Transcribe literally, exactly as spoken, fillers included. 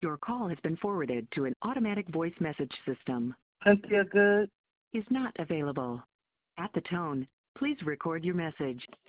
Your call has been forwarded to an automatic voice message system. Cynthia Good. Is not available. At the tone, please record your message.